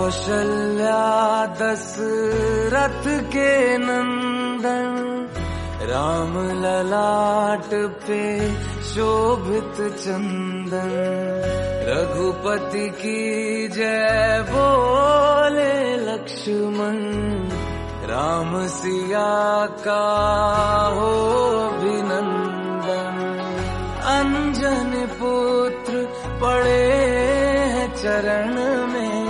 कौशल्या दशरथ के नंदन, राम ललाट पे शोभित चंदन। रघुपति की जय बोले लक्ष्मण, राम सिया का हो अभिनंदन। अंजन पुत्र पड़े हैं चरण में,